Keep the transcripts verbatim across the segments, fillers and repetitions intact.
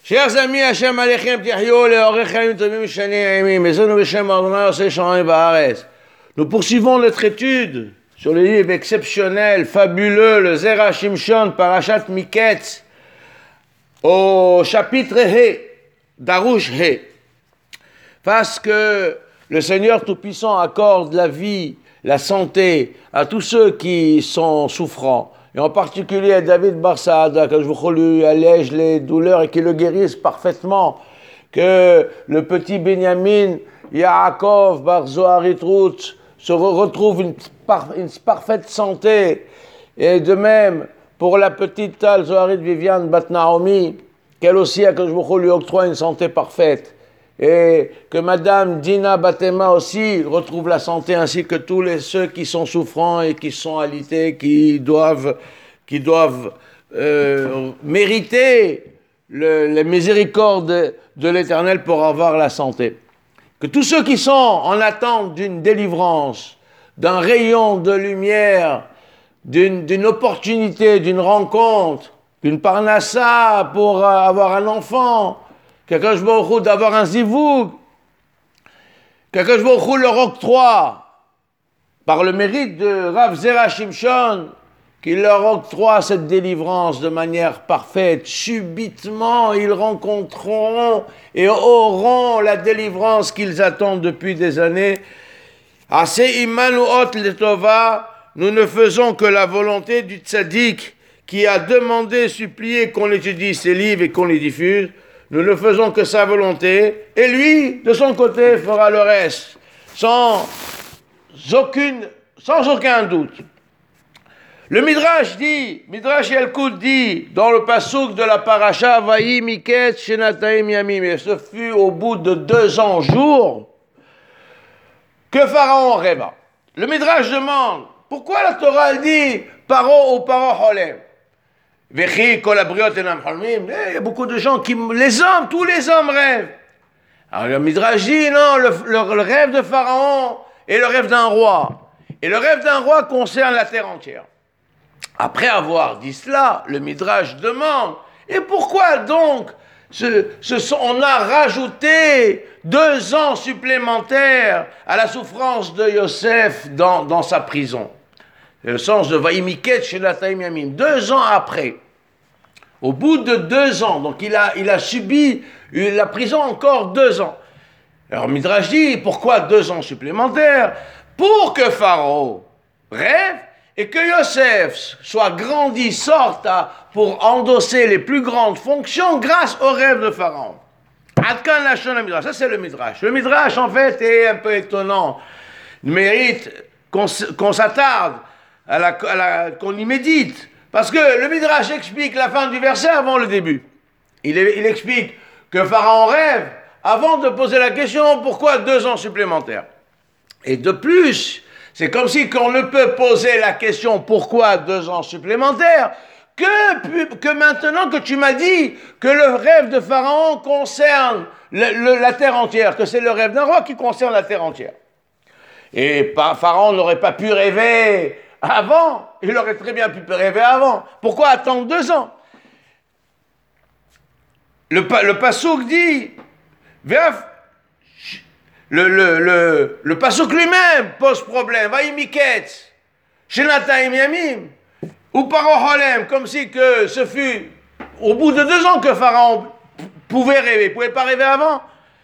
Chers amis, Hashem Alechem Tichyo, Leorechem Tovim Shani Aimim, Ezonu Beshem Adonai Oseh Shamayim Baaretz. Nous poursuivons notre étude sur le livre exceptionnel, fabuleux, le Zera Shimshon, Parashat Miketz, au chapitre He, Darush He. Parce que le Seigneur Tout-Puissant accorde la vie, la santé à tous ceux qui sont souffrants. Et en particulier à David Bar-Saada, que je vous lui allège les douleurs et qu'il le guérisse parfaitement. Que le petit Benjamin, Yaakov, Bar-Zoharitrout, se retrouve une, par, une parfaite santé. Et de même, pour la petite Tal Zoharit Viviane Bat Naomi, qu'elle aussi, que je vous lui octroie une santé parfaite. Et que Madame Dina Batema aussi retrouve la santé, ainsi que tous les, ceux qui sont souffrants et qui sont alités, qui doivent, qui doivent euh, mériter le, les miséricordes de l'Éternel pour avoir la santé. Que tous ceux qui sont en attente d'une délivrance, d'un rayon de lumière, d'une, d'une opportunité, d'une rencontre, d'une parnassa pour avoir un enfant, qu'Akadosh Baruch Hu d'avoir un zivoug, qu'Akadosh Baruch Hu leur octroie, par le mérite de Rav Zera Shimshon, qu'il leur octroie cette délivrance de manière parfaite. Subitement, ils rencontreront et auront la délivrance qu'ils attendent depuis des années. Assez imanuot letova, nous ne faisons que la volonté du tzaddik qui a demandé, supplié qu'on étudie ses livres et qu'on les diffuse. Nous ne faisons que sa volonté, et lui, de son côté, fera le reste, sans, aucune, sans aucun doute. Le Midrash dit, Midrash Yalkut dit, dans le passouk de la paracha, Vayi Miketz Shenataim Yamim, et ce fut au bout de deux ans jours, que Pharaon rêva. Le Midrash demande, pourquoi la Torah elle dit, Paro ou Paro Holem? Il y a beaucoup de gens qui... Les hommes, tous les hommes rêvent. Alors le Midrash dit, non, le, le, le rêve de Pharaon est le rêve d'un roi. Et le rêve d'un roi concerne la terre entière. Après avoir dit cela, le Midrash demande, et pourquoi donc ce, ce, on a rajouté deux ans supplémentaires à la souffrance de Yosef dans, dans sa prison? Le sens de Vaïmiket chez la Taïmiamim, deux ans après, au bout de deux ans, donc il a, il a subi la prison encore deux ans. Alors Midrash dit, pourquoi deux ans supplémentaires? Pour que Pharaon rêve et que Yosef soit grandi, sorte à, pour endosser les plus grandes fonctions grâce au rêve de Pharaon. Adkan Lachon Midrash, ça c'est le Midrash. Le Midrash en fait est un peu étonnant, il mérite qu'on, qu'on s'attarde, À la, à la, qu'on y médite, parce que le Midrash explique la fin du verset avant le début. Il, il explique que Pharaon rêve avant de poser la question pourquoi deux ans supplémentaires. Et de plus, c'est comme si qu'on ne peut poser la question pourquoi deux ans supplémentaires que, que maintenant que tu m'as dit que le rêve de Pharaon concerne le, le, la terre entière, que c'est le rêve d'un roi qui concerne la terre entière. Et Pharaon n'aurait pas pu rêver avant, il aurait très bien pu rêver avant. Pourquoi attendre deux ans? Le, le Passouk dit, le, le, le, le Passouk lui-même pose problème. Vaïmiketz, Shenataim Yamim, ou Paro Holem, comme si que ce fut au bout de deux ans que Pharaon pouvait rêver. Il ne pouvait pas rêver avant.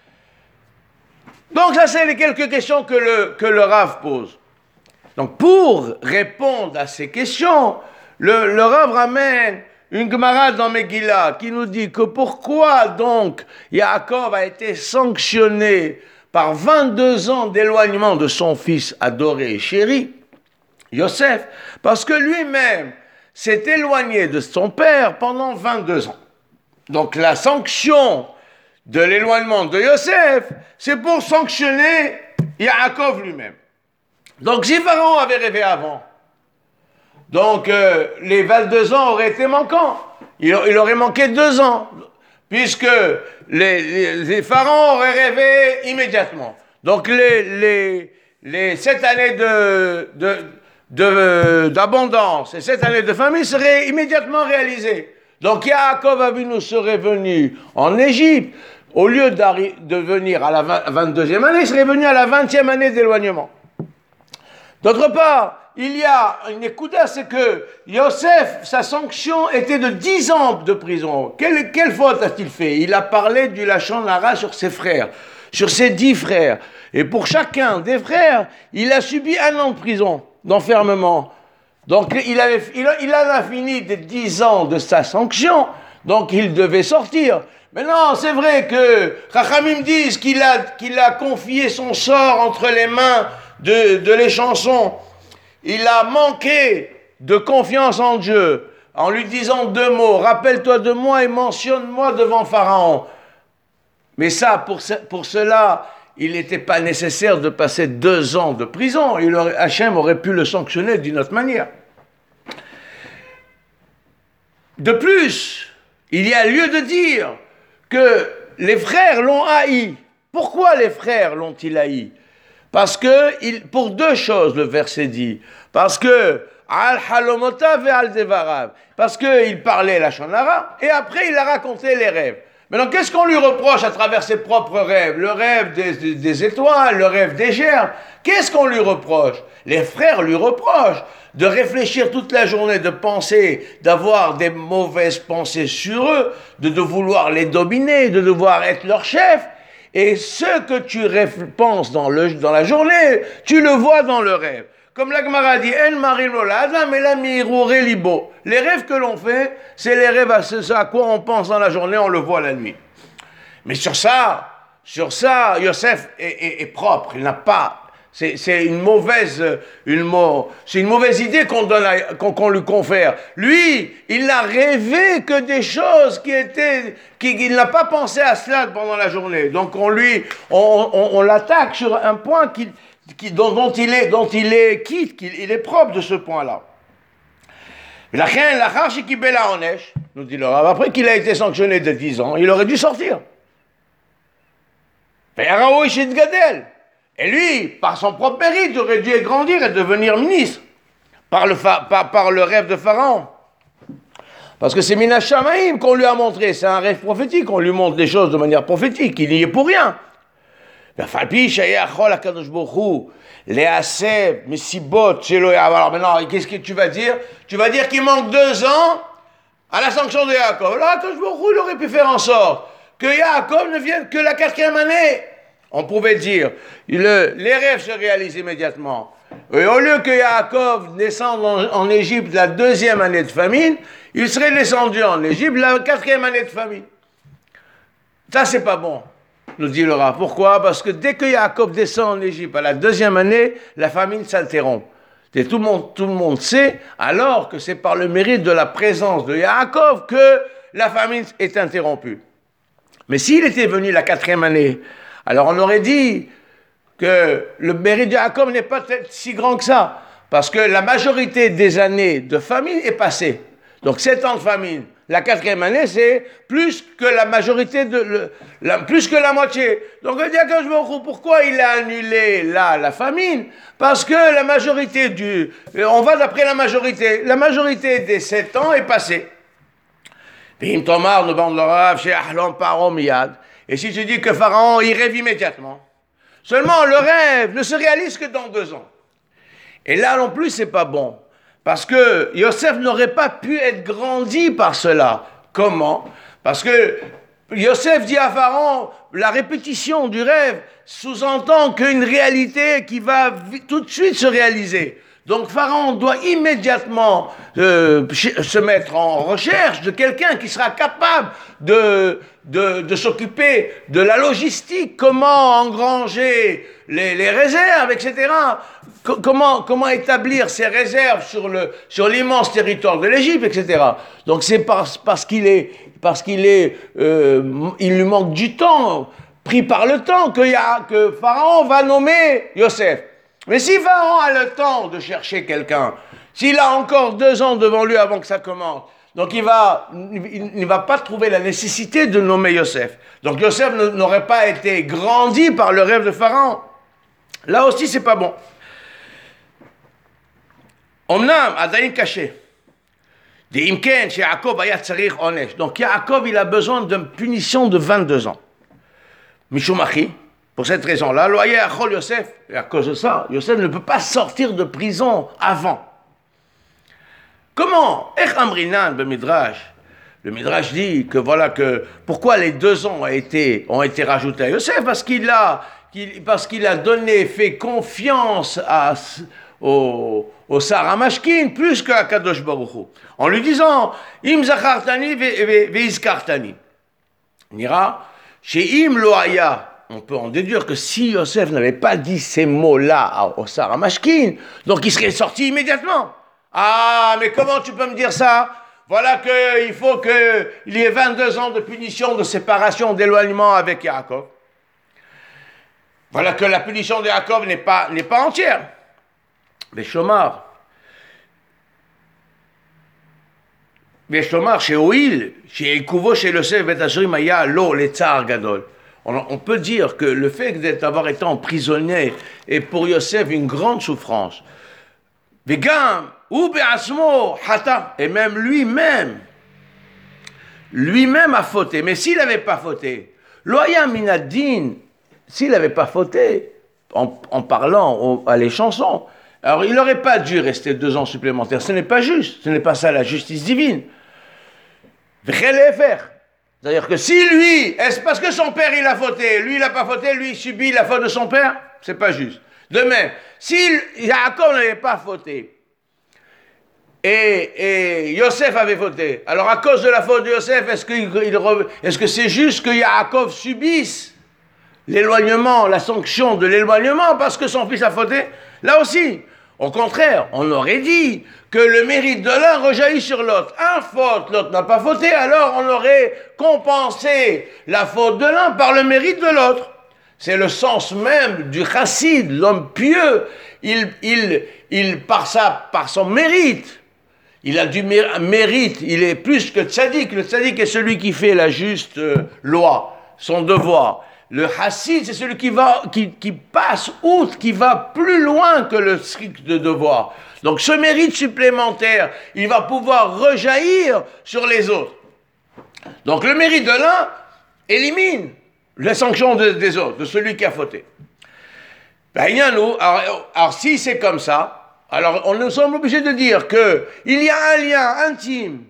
Donc ça, c'est les quelques questions que le, que le Rav pose. Donc, pour répondre à ces questions, le, le Rav ramène une Gemara dans Megillah qui nous dit que pourquoi donc Yaakov a été sanctionné par vingt-deux ans d'éloignement de son fils adoré et chéri, Yosef, parce que lui-même s'est éloigné de son père pendant vingt-deux ans. Donc, la sanction de l'éloignement de Yosef, c'est pour sanctionner Yaakov lui-même. Donc, si Pharaon avait rêvé avant, donc euh, les vingt-deux ans auraient été manquants. Il, il aurait manqué deux ans, puisque les, les, les pharaons auraient rêvé immédiatement. Donc, les, les, les sept années de, de, de, d'abondance et sept années de famine seraient immédiatement réalisées. Donc Yaakov Avinu serait venu en Égypte, au lieu de venir à la vingt-deuxième année, il serait venu à la vingtième année d'éloignement. D'autre part, il y a une écouta, c'est que Yosef, sa sanction était de dix ans de prison. Quelle, quelle faute a-t-il fait? Il a parlé du Lachon Hara sur ses frères, sur ses dix frères. Et pour chacun des frères, il a subi un an de prison, d'enfermement. Donc il, avait, il, il en a fini des dix ans de sa sanction, donc il devait sortir. Mais non, c'est vrai que Chachamim disent qu'il a, qu'il a confié son sort entre les mains de, de les chansons. Il a manqué de confiance en Dieu en lui disant deux mots. Rappelle-toi de moi et mentionne-moi devant Pharaon. Mais ça, pour, ce, pour cela, il n'était pas nécessaire de passer deux ans de prison. Il aurait, Hachem aurait pu le sanctionner d'une autre manière. De plus, il y a lieu de dire que les frères l'ont haï. Pourquoi les frères l'ont-ils haï? Parce que, il, pour deux choses, le verset dit. Parce que, al halomotav et al devarav. Parce qu'il parlait la shonara, et après il a raconté les rêves. Maintenant, qu'est-ce qu'on lui reproche à travers ses propres rêves? Le rêve des, des, des étoiles, le rêve des gerbes. Qu'est-ce qu'on lui reproche? Les frères lui reprochent de réfléchir toute la journée, de penser, d'avoir des mauvaises pensées sur eux, de, de vouloir les dominer, de devoir être leur chef. Et ce que tu penses dans, le, dans la journée, tu le vois dans le rêve. Comme la Gemara dit, En marim lo l'adam et la miroure libo. Les rêves que l'on fait, c'est les rêves à ce à quoi on pense dans la journée, on le voit la nuit. Mais sur ça, sur ça, Yosef est, est, est propre. Il n'a pas. C'est, c'est une mauvaise, une, c'est une mauvaise idée qu'on donne, à, qu'on, qu'on lui confère. Lui, il n'a rêvé que des choses qui étaient, qui, il n'a pas pensé à cela pendant la journée. Donc on lui, on, on, on l'attaque sur un point qui, qui, dont, dont il est, dont il est quitte, qu'il il est propre de ce point-là. La reine, la charche qui bela onesh, nous dit le Rav, après qu'il a été sanctionné de dix ans, il aurait dû sortir. Et lui, par son propre mérite, aurait dû grandir et devenir ministre, par le, fa- par, par le rêve de Pharaon. Parce que c'est Minash Shamaim qu'on lui a montré, c'est un rêve prophétique, on lui montre des choses de manière prophétique, il n'y est pour rien. Alors qu'est-ce que tu vas dire? Tu vas dire qu'il manque deux ans à la sanction de Yaakov. Là, Akadosh Baruch Hu, il aurait pu faire en sorte que Yaakov ne vienne que la quatrième année. On pouvait dire, le, les rêves se réalisent immédiatement. Et au lieu que Yaakov descende en, en Égypte la deuxième année de famine, il serait descendu en Égypte la quatrième année de famine. Ça, c'est pas bon, nous dit le Rav. Pourquoi? Parce que dès que Yaakov descend en Égypte à la deuxième année, la famine s'interrompt. Et tout le monde, tout le monde sait, alors que c'est par le mérite de la présence de Yaakov que la famine est interrompue. Mais s'il était venu la quatrième année, alors on aurait dit que le mérite de Yaakov n'est pas si grand que ça, parce que la majorité des années de famine est passée. Donc sept ans de famine, la quatrième année, c'est plus que la majorité, de le, la, plus que la moitié. Donc on dit à Akadosh Baruch Hu, pourquoi il a annulé là la famine? Parce que la majorité du... On va d'après la majorité. La majorité des sept ans est passée. Et si tu dis que Pharaon, il rêve immédiatement, seulement le rêve ne se réalise que dans deux ans. Et là non plus, c'est pas bon. Parce que Yosef n'aurait pas pu être grandi par cela. Comment? Parce que Yosef dit à Pharaon, la répétition du rêve sous-entend qu'une réalité qui va tout de suite se réaliser. Donc Pharaon doit immédiatement euh, se mettre en recherche de quelqu'un qui sera capable de, de, de s'occuper de la logistique, comment engranger les, les réserves, et cetera. C- comment, comment établir ces réserves sur, le, sur l'immense territoire de l'Égypte, et cetera. Donc c'est parce, parce qu'il est, parce qu'il est, euh, il lui manque du temps, pris par le temps, que, y a, que Pharaon va nommer Yosef. Mais si Pharaon a le temps de chercher quelqu'un, s'il a encore deux ans devant lui avant que ça commence, donc il va, il ne va pas trouver la nécessité de nommer Yosef. Donc Yosef n'aurait pas été grandi par le rêve de Pharaon. Là aussi, c'est pas bon. Omnam, Adaïn caché. Donc Yaakov, il a besoin d'une punition de vingt-deux ans. Mishumachi, pour cette raison-là, Yosef, et à cause de ça, Yosef ne peut pas sortir de prison avant. Comment? Le Midrash, le Midrash dit que voilà que pourquoi les deux ans ont été, ont été rajoutés à Yosef, parce qu'il a, qu'il, parce qu'il a donné, fait confiance à, au, au Sarah Mashkin plus qu'à Kadosh Baruch Hu, en lui disant Im zachartani veizkartani. On ira chez Im Loaya. On peut en déduire que si Yosef n'avait pas dit ces mots-là au Sarah Mashkin, donc il serait sorti immédiatement. Ah, mais comment tu peux me dire ça? Voilà qu'il faut qu'il y ait vingt-deux ans de punition, de séparation, d'éloignement avec Yaakov. Voilà que la punition de Yaakov n'est pas, n'est pas entière. Mais Shomar, mais Shomar, chez Oil, chez Ekouvo, chez Yosef, Betashrim, Aya, Lo, le Tsar Gadol. On, on peut dire que le fait d'avoir été emprisonné est pour Yosef une grande souffrance. Vegam, ou be'asmo, hata, et même lui-même, lui-même a fauté. Mais s'il n'avait pas fauté, loya minadin, s'il n'avait pas fauté, en, en parlant au, à les chansons, alors il n'aurait pas dû rester deux ans supplémentaires. Ce n'est pas juste, ce n'est pas ça la justice divine. V'chelefer. C'est-à-dire que si lui, est-ce parce que son père il a fauté, lui il n'a pas fauté, lui il subit la faute de son père, c'est pas juste. De même, si Yaakov n'avait pas fauté, et, et Yosef avait fauté, alors à cause de la faute de Yosef, est-ce que, il, est-ce que c'est juste que Yaakov subisse l'éloignement, la sanction de l'éloignement parce que son fils a fauté? Là aussi, au contraire, on aurait dit que le mérite de l'un rejaillit sur l'autre. Un faute, l'autre n'a pas fauté, alors on aurait compensé la faute de l'un par le mérite de l'autre. C'est le sens même du chassid, l'homme pieux. Il, il, il par, sa, par son mérite, il a du mérite, il est plus que tzaddik. Le tzaddik est celui qui fait la juste euh, loi, son devoir. Le chassid, c'est celui qui, va, qui, qui passe outre, qui va plus loin que le strict de devoir. Donc ce mérite supplémentaire, il va pouvoir rejaillir sur les autres. Donc le mérite de l'un élimine les sanctions de, des autres, de celui qui a fauté. Ben, alors, alors, alors si c'est comme ça, alors on nous sommes obligés de dire qu'il y a un lien intime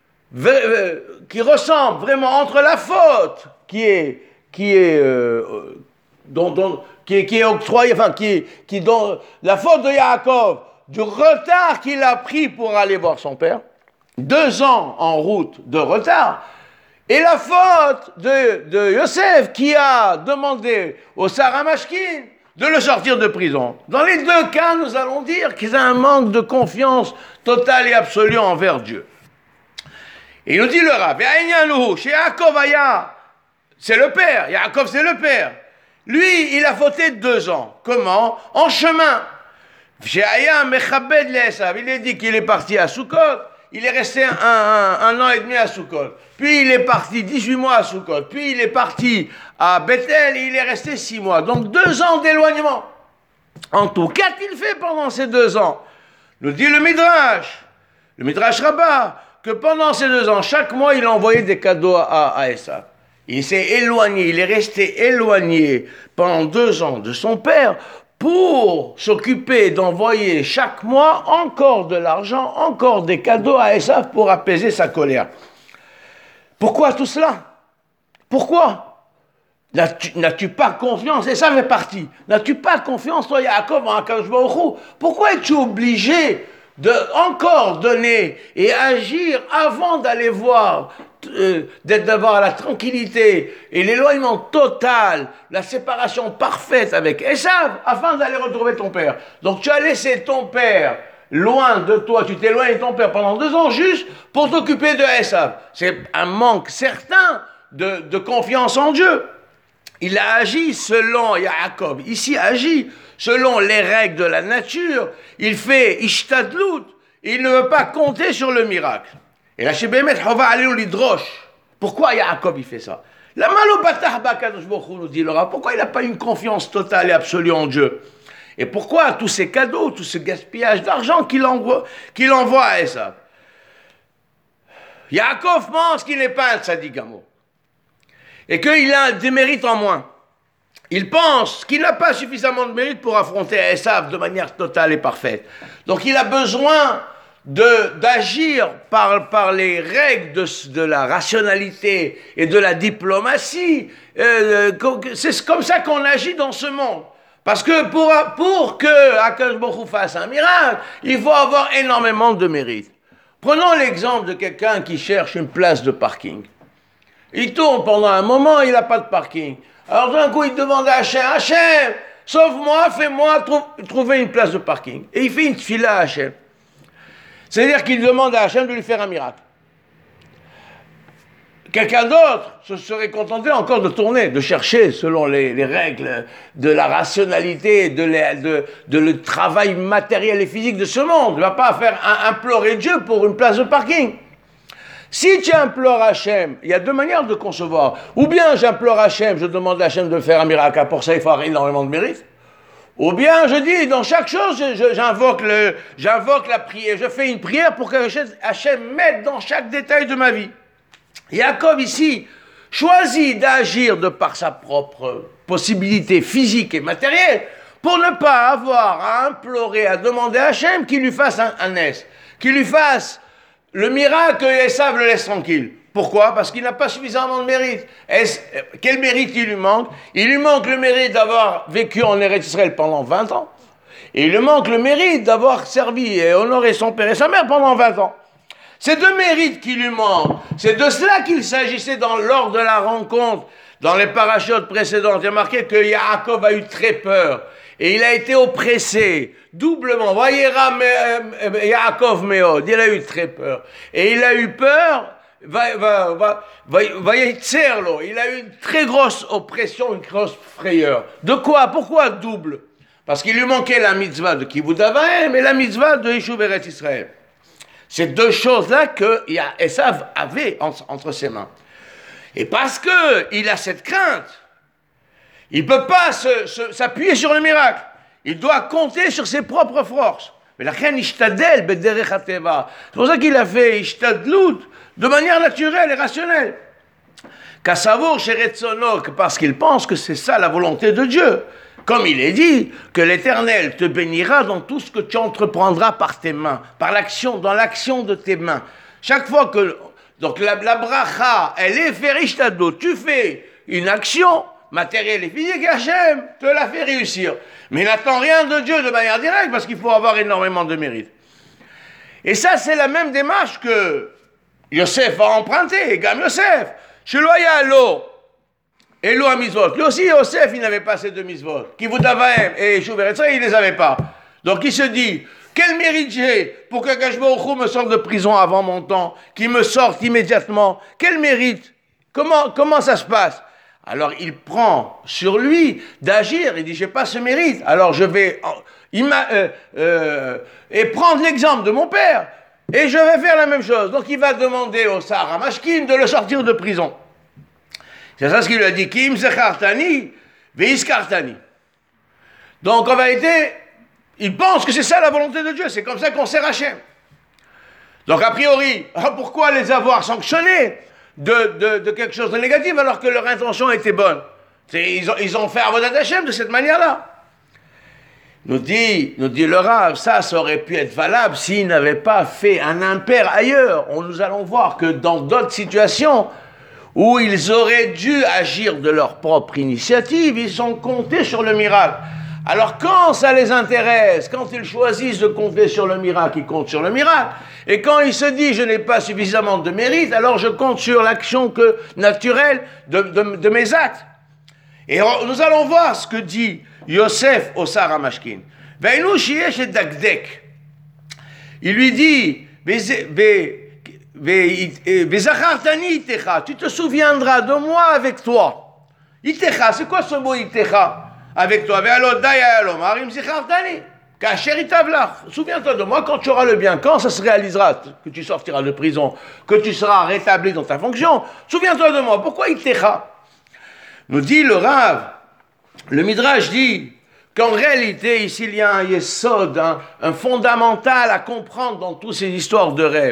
qui ressemble vraiment entre la faute qui est, qui est, euh, dont, dont, qui est, qui est octroyée, enfin qui, qui dont, la faute de Yaakov, du retard qu'il a pris pour aller voir son père, deux ans en route de retard, et la faute de, de Yosef qui a demandé au Sarah Mashkin de le sortir de prison. Dans les deux cas, nous allons dire qu'ils ont un manque de confiance totale et absolue envers Dieu. Et il nous dit le Rav, chez Yaakov Aya, c'est le père, Yaakov c'est le père. Lui, il a fauté deux ans. Comment? En chemin. Chez Aya, Mechabed Lesav, il est dit qu'il est parti à Sukkot. Il est resté un, un, un an et demi à Sukkot. Puis il est parti dix-huit mois à Sukkot. Puis il est parti à Bethel et il est resté six mois. Donc deux ans d'éloignement. En tout, qu'a-t-il fait pendant ces deux ans? Nous dit le Midrash, le Midrash Rabbah, que pendant ces deux ans, chaque mois, il a envoyé des cadeaux à, à Esav. Il s'est éloigné, il est resté éloigné pendant deux ans de son père pour s'occuper d'envoyer chaque mois encore de l'argent, encore des cadeaux à Esav pour apaiser sa colère. Pourquoi tout cela? Pourquoi? N'as-tu, n'as-tu pas confiance? Esav est parti. N'as-tu pas confiance, toi, Yaakov, en Akadosh Baruch Hu? Pourquoi es-tu obligé de encore donner et agir avant d'aller voir, euh, d'être d'avoir la tranquillité et l'éloignement total, la séparation parfaite avec Esav, afin d'aller retrouver ton père? Donc tu as laissé ton père loin de toi, tu t'éloignes de ton père pendant deux ans juste pour t'occuper de Esav. C'est un manque certain de, de confiance en Dieu. Il a agi selon Yaakov, ici agit selon les règles de la nature. Il fait ishtadlut, il ne veut pas compter sur le miracle. Et là, chez Bémet, on va aller au lidrosh. Pourquoi Yaakov il fait ça? La malobatah bakadosh baruch hu, nous dit le Rav, pourquoi il n'a pas une confiance totale et absolue en Dieu? Et pourquoi tous ces cadeaux, tout ce gaspillage d'argent qu'il envoie, qu'il envoie à Esav? Yaakov pense qu'il n'est pas un tzaddik gamo et qu'il a des mérites en moins. Il pense qu'il n'a pas suffisamment de mérite pour affronter Esav de manière totale et parfaite. Donc il a besoin de, d'agir par, par les règles de, de la rationalité et de la diplomatie. Euh, c'est comme ça qu'on agit dans ce monde. Parce que pour, pour que Akadosh Baruch Hu fasse un miracle, il faut avoir énormément de mérite. Prenons l'exemple de quelqu'un qui cherche une place de parking. Il tourne pendant un moment, il n'a pas de parking. Alors d'un coup, il demande à Hachem, Hachem, sauve-moi, fais-moi trou- trouver une place de parking. Et il fait une fila à Hachem. C'est-à-dire qu'il demande à Hachem de lui faire un miracle. Quelqu'un d'autre se serait contenté encore de tourner, de chercher selon les, les règles de la rationalité, de, les, de, de le travail matériel et physique de ce monde. Il ne va pas faire un, implorer Dieu pour une place de parking. Si tu implores Hachem, il y a deux manières de concevoir. Ou bien j'implore Hachem, je demande à Hachem de faire un miracle, pour ça il faut avoir énormément de mérite. Ou bien je dis, dans chaque chose, je, je, j'invoque, le, j'invoque la prière, je fais une prière pour que Hachem m'aide dans chaque détail de ma vie. Yaakov ici choisit d'agir de par sa propre possibilité physique et matérielle pour ne pas avoir à implorer, à demander à Hachem qu'il lui fasse un, un S, qu'il lui fasse le miracle que Esav le laisse tranquille. Pourquoi? Parce qu'il n'a pas suffisamment de mérite. Est-ce, quel mérite il lui manque? Il lui manque le mérite d'avoir vécu en Eretz Israël pendant vingt ans. Et il lui manque le mérite d'avoir servi et honoré son père et sa mère pendant vingt ans. C'est deux mérites qui lui manquent. C'est de cela qu'il s'agissait dans, lors de la rencontre. Dans les parachutes précédentes, il y a marqué que Yaakov a eu très peur. Et il a été oppressé, doublement. Voyera Yaakov Meod, il a eu très peur. Et il a eu peur, va, va, va, va, il a eu une très grosse oppression, une grosse frayeur. De quoi? Pourquoi double? Parce qu'il lui manquait la mitzvah de Kibud Avaim et la mitzvah de Yishuv Eretz Israël. Ces deux choses-là que Esav avait entre ses mains. Et parce qu'il a cette crainte, il ne peut pas se, se, s'appuyer sur le miracle. Il doit compter sur ses propres forces. Mais la reine ishtadel bederech hateva. C'est pour ça qu'il a fait ishtadlut de manière naturelle et rationnelle. Kassavour sheretzono, parce qu'il pense que c'est ça la volonté de Dieu. Comme il est dit, que l'Éternel te bénira dans tout ce que tu entreprendras par tes mains, par l'action, dans l'action de tes mains. Chaque fois que, donc la, la bracha, elle est faire ishtadlut. Tu fais une action matériel et physique, Hachem te l'a fait réussir. Mais il n'attend rien de Dieu de manière directe parce qu'il faut avoir énormément de mérite. Et ça, c'est la même démarche que Yosef a emprunté, Gam Yosef. Chez Loya Lo, et Lo à Mitzvot. Lui aussi, Yosef, il n'avait pas ces deux Mitzvot. Kibud Avaim et Yishuv Eretz Israël, il ne les avait pas. Donc il se dit, quel mérite j'ai pour que Akadosh Baruch Hu me sorte de prison avant mon temps, qu'il me sorte immédiatement? Quel mérite? Comment, comment ça se passe? Alors il prend sur lui d'agir, il dit, je n'ai pas ce mérite, alors je vais il m'a, euh, euh, et prendre l'exemple de mon père, et je vais faire la même chose. Donc il va demander au Sar HaMashkin de le sortir de prison. C'est ça ce qu'il lui a dit, Kim Zechartani, Veiskartani. Donc en vérité, il pense que c'est ça la volonté de Dieu, c'est comme ça qu'on sert Hachem. Donc a priori, pourquoi les avoir sanctionnés De, de, de quelque chose de négatif alors que leur intention était bonne? C'est, ils, ont, ils ont fait Avodat Hashem de cette manière-là. Nous dit, nous dit le Rav, ça, ça aurait pu être valable s'ils n'avaient pas fait un impair ailleurs. On, nous allons voir que dans d'autres situations où ils auraient dû agir de leur propre initiative, ils ont compté sur le miracle. Alors quand ça les intéresse, quand ils choisissent de compter sur le miracle, ils comptent sur le miracle. Et quand ils se disent je n'ai pas suffisamment de mérite, alors je compte sur l'action que, naturelle de, de, de mes actes. Et nous allons voir ce que dit Yosef au Sar HaMashkin. Il lui dit, tu te souviendras de moi avec toi. Itecha, c'est quoi ce mot Itecha? Avec toi. Souviens-toi de moi quand tu auras le bien, quand ça se réalisera, que tu sortiras de prison, que tu seras rétabli dans ta fonction. Souviens-toi de moi. Pourquoi Itecha? Nous dit le Rav, le Midrash dit qu'en réalité, ici, il y a un yesod, un, un fondamental à comprendre dans toutes ces histoires de rêves.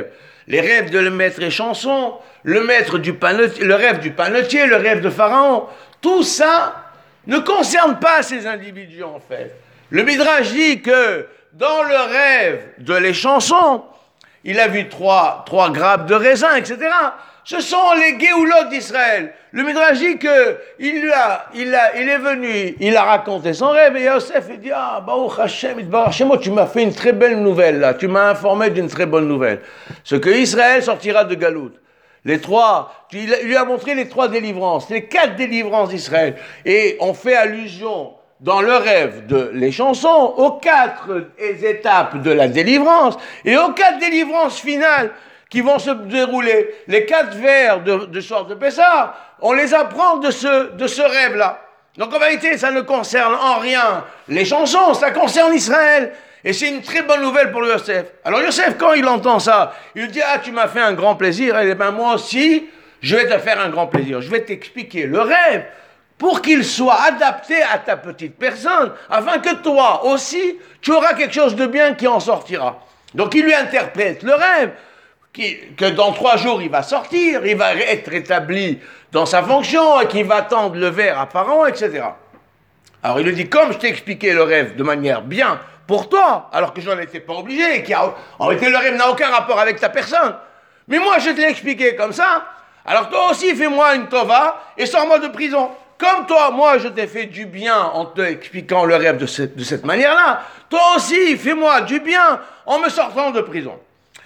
les rêves de le maître échanson, le, maître du panetier, le rêve du panetier, le rêve de Pharaon, tout ça ne concerne pas ces individus en fait. Le Midrash dit que dans le rêve de l'échanson, il a vu trois, trois grappes de raisin, et cetera. Ce sont les Géoulotes d'Israël. Le Midrash dit que il, lui a, il, a, il est venu, il a raconté son rêve, et Yosef il dit, ah, Baruch Hashem, Hashem, tu m'as fait une très belle nouvelle là, tu m'as informé d'une très bonne nouvelle. Ce que Israël sortira de Galout. Les trois, il lui a montré les trois délivrances, les quatre délivrances d'Israël. Et on fait allusion dans le rêve de les chansons aux quatre étapes de la délivrance et aux quatre délivrances finales qui vont se dérouler. Les quatre vers de, de Shor de Pessah, on les apprend de ce, de ce rêve-là. Donc en vérité, ça ne concerne en rien les chansons, ça concerne Israël. Et c'est une très bonne nouvelle pour Yosef. Alors Yosef, quand il entend ça, il dit, ah, tu m'as fait un grand plaisir, et bien moi aussi, je vais te faire un grand plaisir. Je vais t'expliquer le rêve pour qu'il soit adapté à ta petite personne, afin que toi aussi, tu auras quelque chose de bien qui en sortira. Donc il lui interprète le rêve, qui, que dans trois jours il va sortir, il va être établi dans sa fonction, et qu'il va tendre le verre à Pharaon, et cetera. Alors il lui dit, comme je t'ai expliqué le rêve de manière bien pour toi, alors que je n'en étais pas obligé, et qui a, en réalité le rêve n'a aucun rapport avec ta personne, mais moi je te l'ai expliqué comme ça, alors toi aussi fais-moi une tova et sors-moi de prison. Comme toi, moi, je t'ai fait du bien en te expliquant le rêve de cette, de cette manière-là, toi aussi, fais-moi du bien en me sortant de prison.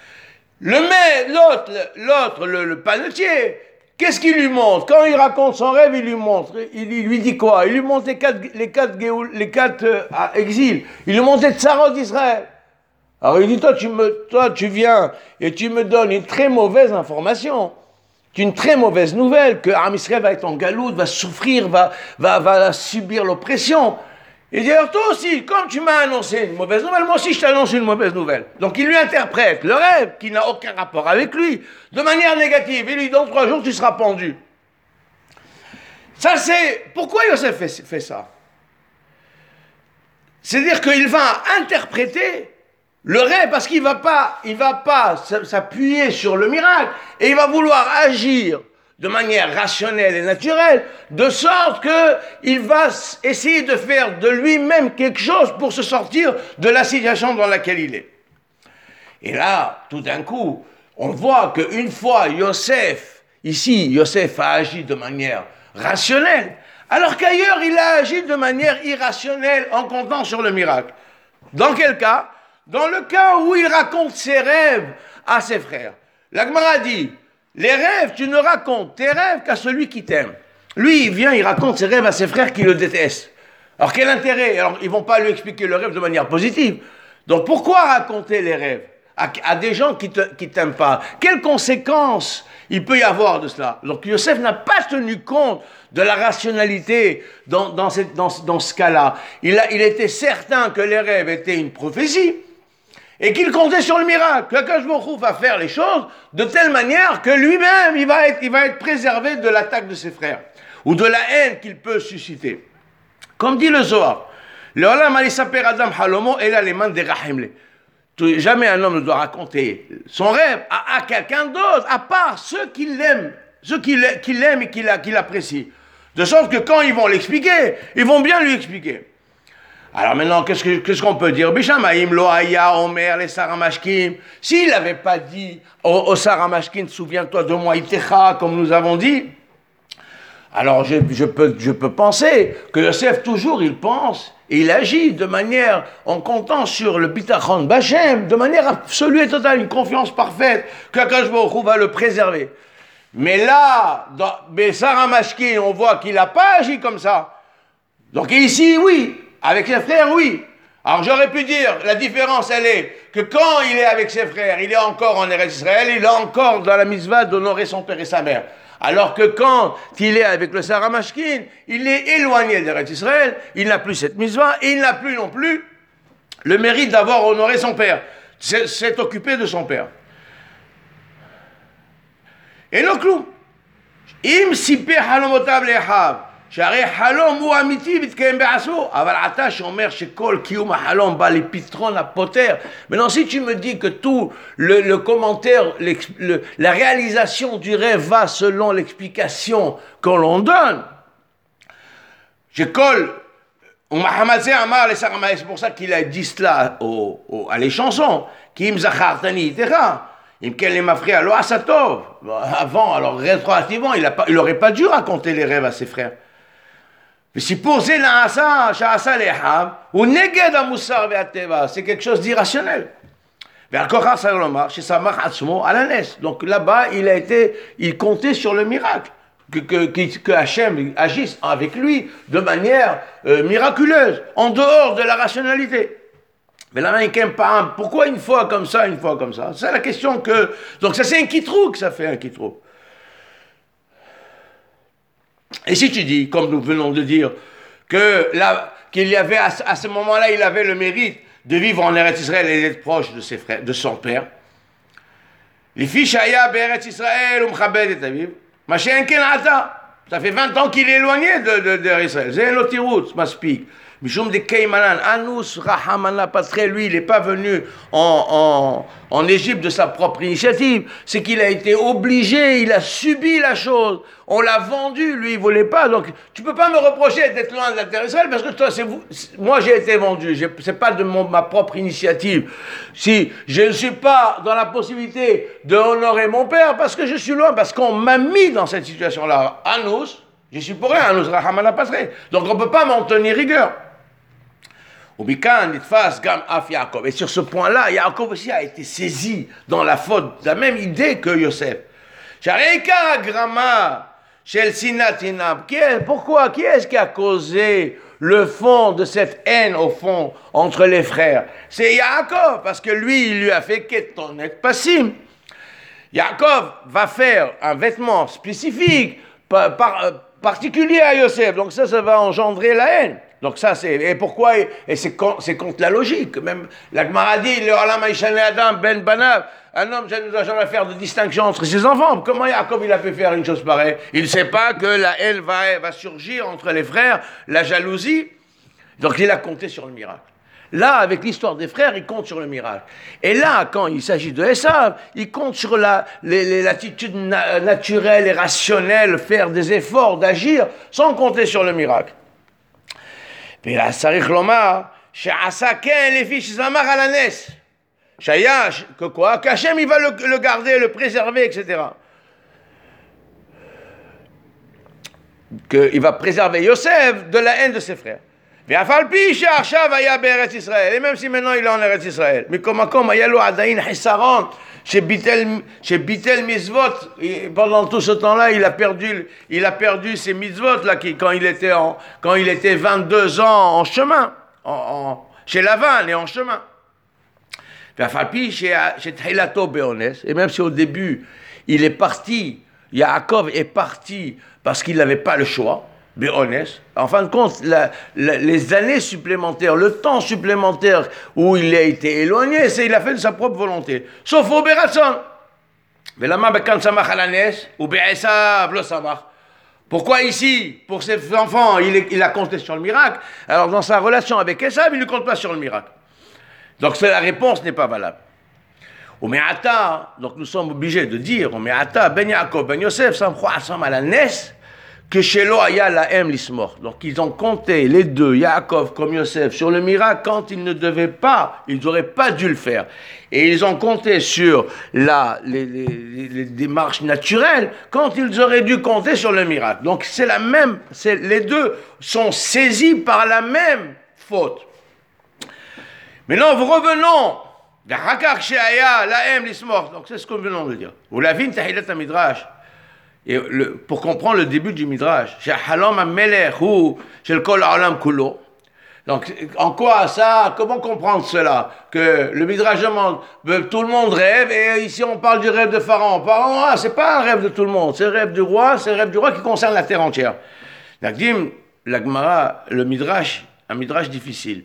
Le mais, l'autre, l'autre, le, le panetier, qu'est-ce qu'il lui montre? Quand il raconte son rêve, il lui montre, il, il lui dit quoi? Il lui montre les quatre, les quatre, les quatre euh, exils. Il lui montre les tsarot d'Israël. Alors il dit, toi tu, me, toi, tu viens et tu me donnes une très mauvaise information. C'est une très mauvaise nouvelle, que Am Israël va être en galoute, va souffrir, va, va, va subir l'oppression. Et d'ailleurs, toi aussi, comme tu m'as annoncé une mauvaise nouvelle, moi aussi je t'annonce une mauvaise nouvelle. Donc il lui interprète le rêve, qui n'a aucun rapport avec lui, de manière négative. Et lui, dans trois jours, tu seras pendu. Ça, c'est... Pourquoi Yosef fait, fait ça? C'est-à-dire qu'il va interpréter le rêve, parce qu'il ne va pas, il va pas s'appuyer sur le miracle, et il va vouloir agir de manière rationnelle et naturelle, de sorte qu'il va essayer de faire de lui-même quelque chose pour se sortir de la situation dans laquelle il est. Et là, tout d'un coup, on voit qu'une fois Yosef, ici, Yosef a agi de manière rationnelle, alors qu'ailleurs, il a agi de manière irrationnelle en comptant sur le miracle. Dans quel cas? Dans le cas où il raconte ses rêves à ses frères. La Gemara dit, les rêves, tu ne racontes tes rêves qu'à celui qui t'aime. Lui, il vient, il raconte ses rêves à ses frères qui le détestent. Alors quel intérêt? Alors ils ne vont pas lui expliquer le rêve de manière positive. Donc pourquoi raconter les rêves à, à des gens qui ne te, t'aiment pas? Quelles conséquences il peut y avoir de cela? Donc Yosef n'a pas tenu compte de la rationalité dans, dans, cette, dans, dans ce cas-là. Il, a, il était certain que les rêves étaient une prophétie, et qu'il comptait sur le miracle, que Akash Baruch Hu va faire les choses de telle manière que lui-même, il va être, il va être préservé de l'attaque de ses frères, ou de la haine qu'il peut susciter. Comme dit le Zohar, jamais un homme ne doit raconter son rêve à, à quelqu'un d'autre, à part ceux qui l'aiment, ceux qui l'aiment et qui l'apprécient. De sorte que quand ils vont l'expliquer, ils vont bien lui expliquer. Alors maintenant, qu'est-ce, que, qu'est-ce qu'on peut dire? Bishamaim loaya omer les saramashkim. S'il n'avait pas dit au, au saramashkim, souviens-toi de moi, itecha, comme nous avons dit, alors je, je, peux, je peux penser que Yosef, toujours, il pense et il agit de manière, en comptant sur le bitachon bachem, de manière absolue et totale, une confiance parfaite, qu'Akash Baruch Hu va le préserver. Mais là, dans Saramashkin, on voit qu'il n'a pas agi comme ça. Donc ici, oui. Avec ses frères, oui. Alors j'aurais pu dire, la différence, elle est que quand il est avec ses frères, il est encore en Eretz Israël, il est encore dans la mitzvah d'honorer son père et sa mère. Alors que quand il est avec le Saramashkin, il est éloigné d'Eretz Israël, il n'a plus cette mitzvah, et il n'a plus non plus le mérite d'avoir honoré son père, s'est occupé de son père. Et le clou, im siper halomotav lechav. שהרי חלום הוא אמיתי מתקיים בעשו, אבל אתה שאומר שכל קיום החלום בא לפתרון הפותר. Maintenant, si tu me dis que tout le, le commentaire, le, la réalisation du rêve va selon l'explication qu'on l'on donne, שכל, ומחמד זה אמר לשר המלך, c'est pour ça qu'il a dit cela au, au, à les chansons, כי אם זכרתני איתך, אם כן les mafria, לא עשה טוב. Avant, alors rétroactivement, il n'aurait pas dû raconter les rêves à ses frères. וסיפור זה נעשה, שעשה לאחיו, הוא נגד המוסר והטבע, c'est quelque chose d'irrationnel. ועל כוכב צריך לומר ששמח עצמו על הנס. Donc là-bas, il a été, il comptait sur le miracle, que, que, que, que Hachem agisse avec lui de manière euh, miraculeuse, en dehors de la rationalité. Mais là, pourquoi une fois comme ça, une fois comme ça? C'est la question que... Donc ça, c'est un kitrou que ça fait un kitrou. Et si tu dis, comme nous venons de dire, que là, qu'il y avait à, à ce moment-là, il avait le mérite de vivre en Eretz Israël et d'être proche de ses frères, de son père. Les fiches Aya Beretz Israël ou Mchabed et Aviv, Machin Ken Ata. Ça fait vingt ans qu'il est éloigné de, de, de Israël. C'est un lotirut, m'aspique. Mishum de Keimanan, Anus Rahamana Patre, lui, il n'est pas venu en, en, en Égypte de sa propre initiative. C'est qu'il a été obligé, il a subi la chose. On l'a vendu, lui, il ne voulait pas. Donc, tu ne peux pas me reprocher d'être loin de la terre d'Israël parce que toi, c'est vous. Moi, j'ai été vendu. Ce n'est pas de mon, ma propre initiative. Si je ne suis pas dans la possibilité de honorer mon père parce que je suis loin, parce qu'on m'a mis dans cette situation-là. Anus, je suis pour rien, Anus Rahamana Patre. Donc, on ne peut pas m'en tenir rigueur. Et sur ce point-là, Yaakov aussi a été saisi dans la faute, la même idée que Yosef. Pourquoi? Qui est-ce qui a causé le fond de cette haine, au fond, entre les frères? C'est Yaakov, parce que lui, il lui a fait Keton et Passim. Yaakov va faire un vêtement spécifique, par, par, particulier à Yosef, donc ça, ça va engendrer la haine. Donc ça, c'est... Et pourquoi? Et c'est, c'est contre la logique. Même la Gemara dit, le Olam Haishane Adam Ben Banav, un homme ne doit jamais faire de distinction entre ses enfants. Comment Yaakov il a pu faire une chose pareille? Il ne sait pas que la haine va, va surgir entre les frères, la jalousie. Donc il a compté sur le miracle. Là, avec l'histoire des frères, il compte sur le miracle. Et là, quand il s'agit de Esav, il compte sur la, les, les, l'attitude na- naturelle et rationnelle, faire des efforts, d'agir, sans compter sur le miracle. ולא צריך לומר שעשה כן לפי שזמר על הנס שהיה, que quoi? qu'Hachem il va le, le garder, le préserver, et cetera. Qu'il va préserver Yosef de la haine de ses frères. ואף על פי שעכשיו היה בארץ ישראל, et même si maintenant il est en Eretz Israël, מכל מקום היה לו עדיין חיסרון שביטל מצוות, pendant tout ce temps-là, il a perdu, il a perdu ses mitzvot là, qui, quand il était en, quand il était vingt-deux ans en chemin, en, en, chez Lavan et en chemin. Et même si au début il est parti, Yaakov est parti parce qu'il n'avait pas le choix. Béonès. En fin de compte, la, la, les années supplémentaires, le temps supplémentaire où il a été éloigné, c'est il a fait de sa propre volonté. Sauf au Beratson. Pourquoi ici, pour ses enfants, il, il a compté sur le miracle, alors dans sa relation avec Esav, il ne compte pas sur le miracle. Donc la réponse n'est pas valable. Donc nous sommes obligés de dire, Ben Yaakov, Ben Yosef, Samchou Asam ala Nes, que chez Lo Aya la M l'ismor. Donc ils ont compté les deux, Yaakov comme Yosef, sur le miracle quand ils ne devaient pas, ils n'auraient pas dû le faire. Et ils ont compté sur la, les, les, les démarches naturelles quand ils auraient dû compter sur le miracle. Donc c'est la même, c'est, les deux sont saisis par la même faute. Maintenant revenons. La M l'ismor. Donc c'est ce que nous venons de dire. Vous l'avez vu, Tahilat Midrash. Et le, pour comprendre le début du Midrash, donc en quoi ça, comment comprendre cela? Que le Midrash demande, tout le monde rêve, et ici on parle du rêve de Pharaon. Pharaon, ah, c'est pas un rêve de tout le monde, c'est le rêve du roi, c'est le rêve du roi qui concerne la terre entière. La Gemara, le Midrash, un Midrash difficile.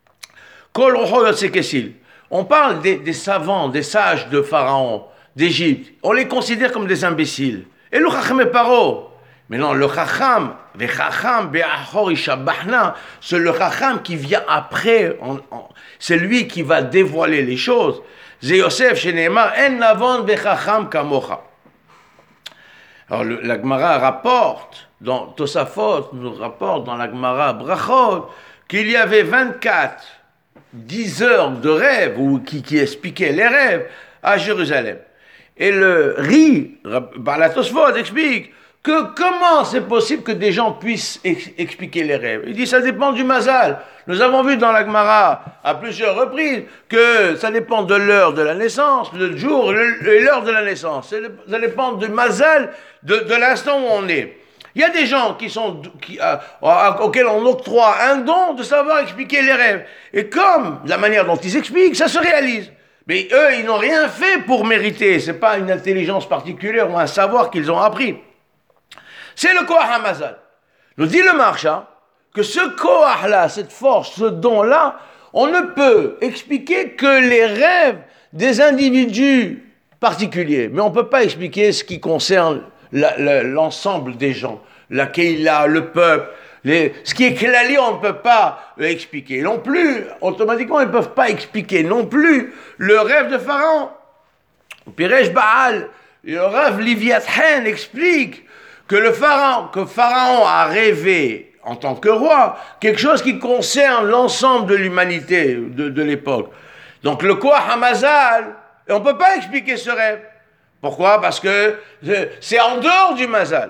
On parle des, des savants, des sages de Pharaon, d'Égypte, on les considère comme des imbéciles. Et le Chachmé Paro, Maintenant, le chacham, vechacham be'achor ishabachna, c'est le chacham qui vient après, on, on, c'est lui qui va dévoiler les choses. Ze Yosef sheneemar en navon vechacham kamocha. Alors le, la Gemara rapporte, dans Tosafot nous rapporte dans la Gemara Brachot, qu'il y avait vingt-quatre, dix heures de rêves, ou qui, qui expliquaient les rêves, à Jérusalem. Et le Ri, la Tosafot explique, que comment c'est possible que des gens puissent ex- expliquer les rêves? Il dit ça dépend du mazal. Nous avons vu dans la Gemara à plusieurs reprises que ça dépend de l'heure de la naissance, le jour et l'heure de la naissance. Ça dépend du mazal, de, de l'instant où on est. Il y a des gens qui sont, qui, euh, auxquels on octroie un don de savoir expliquer les rêves. Et comme la manière dont ils expliquent, ça se réalise. Mais eux, ils n'ont rien fait pour mériter. Ce n'est pas une intelligence particulière ou un savoir qu'ils ont appris. C'est le Koach HaMazal. Nous dit le Maharsha que ce Koach-là, cette force, ce don-là, on ne peut expliquer que les rêves des individus particuliers. Mais on ne peut pas expliquer ce qui concerne la, la, l'ensemble des gens. La Keïla, le peuple, les, ce qui est clali, on ne peut pas expliquer. Non plus, automatiquement, ils ne peuvent pas expliquer non plus le rêve de Pharaon. Piresh Baal, le rêve Liviathan explique que le pharaon, que Pharaon a rêvé en tant que roi, quelque chose qui concerne l'ensemble de l'humanité de, de l'époque. Donc le Koach HaMazal, on ne peut pas expliquer ce rêve. Pourquoi? Parce que c'est en dehors du Mazal.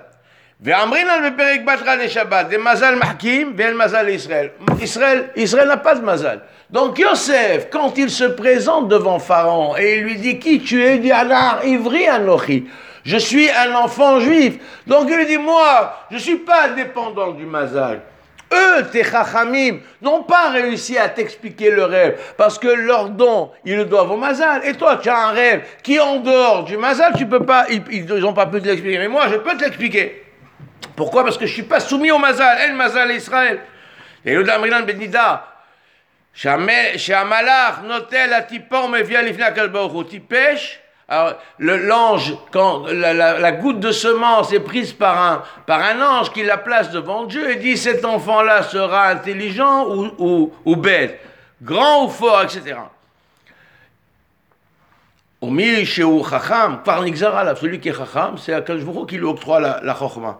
Israël, Israël n'a pas de Mazal. Donc Yosef, quand il se présente devant Pharaon et il lui dit qui tu es, il dit Anar Ivri Anochi. Je suis un enfant juif. Donc il lui dit, moi, je ne suis pas dépendant du Mazal. Eux, tes chachamim, n'ont pas réussi à t'expliquer le rêve, parce que leur don, ils le doivent au Mazal. Et toi, tu as un rêve qui est en dehors du Mazal, tu peux pas, ils n'ont pas pu te l'expliquer. Mais moi, je peux te l'expliquer. Pourquoi? Parce que je ne suis pas soumis au Mazal. El Mazal Israël. Et le Damrilan Benida, Shamalach, Notel, Atipor, Mevia, Lifna, Kalbaoru, tu pêches. Alors, le, l'ange, quand la, la, la goutte de semence est prise par un, par un ange qui la place devant Dieu et dit cet enfant-là sera intelligent ou, ou, ou bête, grand ou fort, et cetera. Celui qui est chacham, c'est Akadosh Baruch Hu qui lui octroie la, la chokhma.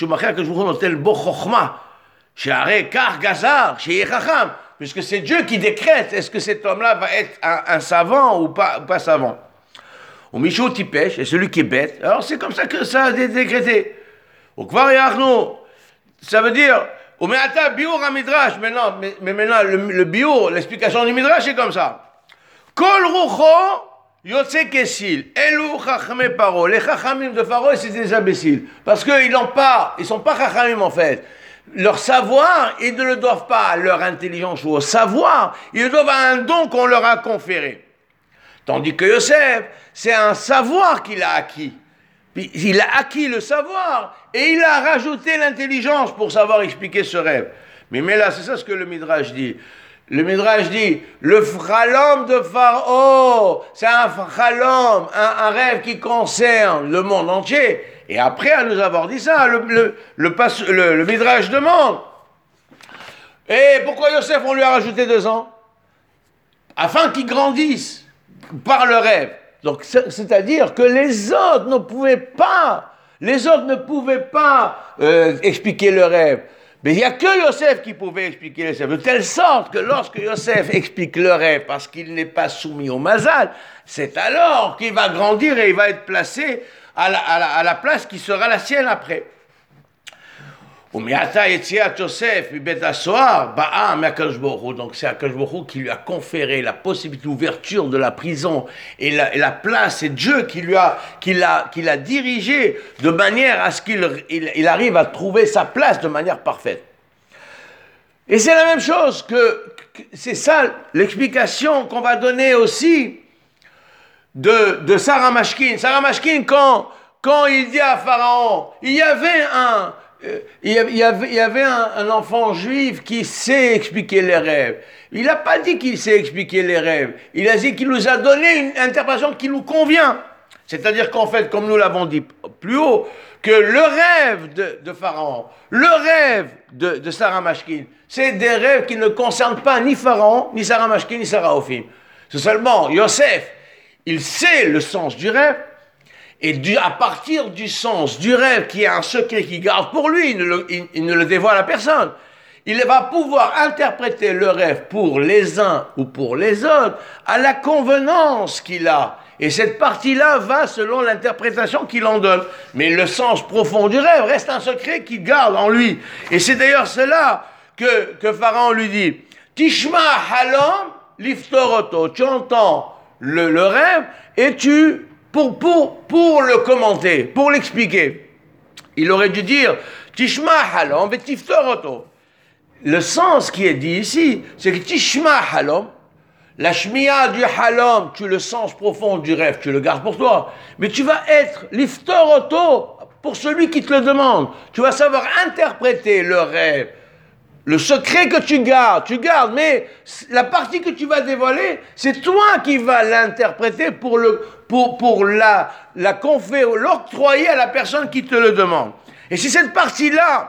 Puisque c'est Dieu qui décrète est-ce que cet homme-là va être un, un savant ou pas, ou pas savant. Au Michou Tipèche, et celui qui est bête, alors c'est comme ça que ça a été décrété. Au Kvar Yachnou, ça veut dire, au Meata Biour à Midrash, maintenant, mais, mais maintenant, le, le Biour, l'explication du Midrash est comme ça. Kol Rucho, Yotse Kessil, Elou Chachame Paro, les Chachamim de Pharaon, c'est des imbéciles. Parce qu'ils n'ont pas, ils sont pas Chachamim en fait. Leur savoir, ils ne le doivent pas à leur intelligence ou au savoir, ils le doivent à un don qu'on leur a conféré. Tandis que Yosef, c'est un savoir qu'il a acquis. Il a acquis le savoir et il a rajouté l'intelligence pour savoir expliquer ce rêve. Mais, mais là, c'est ça ce que le Midrash dit. Le Midrash dit, le fralom de Pharaon, c'est un fralom, un, un rêve qui concerne le monde entier. Et après, à nous avoir dit ça, le, le, le, le, le Midrash demande, et pourquoi Yosef, on lui a rajouté deux ans? Afin qu'il grandisse par le rêve. Donc, c'est-à-dire que les autres ne pouvaient pas, les autres ne pouvaient pas euh, expliquer le rêve. Mais il n'y a que Yosef qui pouvait expliquer le rêve. De telle sorte que lorsque Yosef explique le rêve parce qu'il n'est pas soumis au Mazal, c'est alors qu'il va grandir et il va être placé à la, à la, à la place qui sera la sienne après. Donc c'est Akadosh Baruch Hu qui lui a conféré la possibilité, l'ouverture de la prison et la, et la place, c'est Dieu qui lui a, qui l'a, qui l'a dirigé de manière à ce qu'il il, il arrive à trouver sa place de manière parfaite. Et c'est la même chose que, que c'est ça l'explication qu'on va donner aussi de, de Sarah Mashkin. Sarah Mashkin, quand, quand il dit à Pharaon, il y avait un Il y avait, il y avait un, un enfant juif qui sait expliquer les rêves. Il n'a pas dit qu'il sait expliquer les rêves. Il a dit qu'il nous a donné une interprétation qui nous convient. C'est-à-dire qu'en fait, comme nous l'avons dit plus haut, que le rêve de, de Pharaon, le rêve de, de Sarah Mashkin, c'est des rêves qui ne concernent pas ni Pharaon, ni Sarah Mashkin, ni Sarah Ophim. C'est seulement Yosef, il sait le sens du rêve, et du, à partir du sens du rêve, qui est un secret qu'il garde pour lui, il ne, le, il, il ne le dévoile à personne, il va pouvoir interpréter le rêve pour les uns ou pour les autres à la convenance qu'il a. Et cette partie-là va selon l'interprétation qu'il en donne. Mais le sens profond du rêve reste un secret qu'il garde en lui. Et c'est d'ailleurs cela que, que Pharaon lui dit. Tishma halom liftoroto. Tu entends le, le rêve et tu, pour, pour, pour le commenter, pour l'expliquer. Il aurait dû dire Tishma halom et tiftoroto. Le sens qui est dit ici, c'est que Tishma halom, la shmiya du halom, tu le sens profond du rêve, tu le gardes pour toi. Mais tu vas être liftoroto pour celui qui te le demande. Tu vas savoir interpréter le rêve. Le secret que tu gardes, tu gardes, mais la partie que tu vas dévoiler, c'est toi qui vas l'interpréter pour, le, pour, pour la, la conférer, l'octroyer à la personne qui te le demande. Et c'est cette partie-là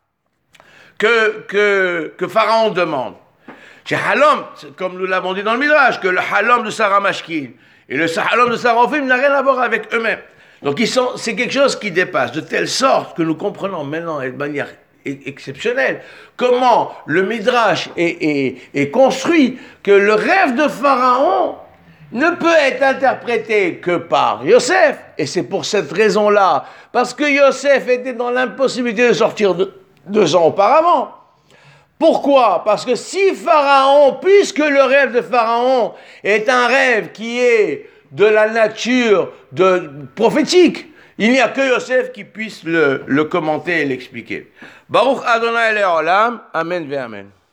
que, que, que Pharaon demande. Chez Halom, comme nous l'avons dit dans le Midrash, que le Halom de Sarah Mashkin et le Halom de Sarah Ophim n'a rien à voir avec eux-mêmes. Donc ils sont, c'est quelque chose qui dépasse, de telle sorte que nous comprenons maintenant de manière exceptionnelle comment le Midrash est, est, est construit, que le rêve de Pharaon ne peut être interprété que par Yosef. Et c'est pour cette raison-là, parce que Yosef était dans l'impossibilité de sortir de, deux ans auparavant. Pourquoi? Parce que si Pharaon, puisque le rêve de Pharaon est un rêve qui est de la nature de, prophétique, il n'y a que Yosef qui puisse le, le commenter et l'expliquer. Baruch Adonai Le'olam, Amen ve Amen.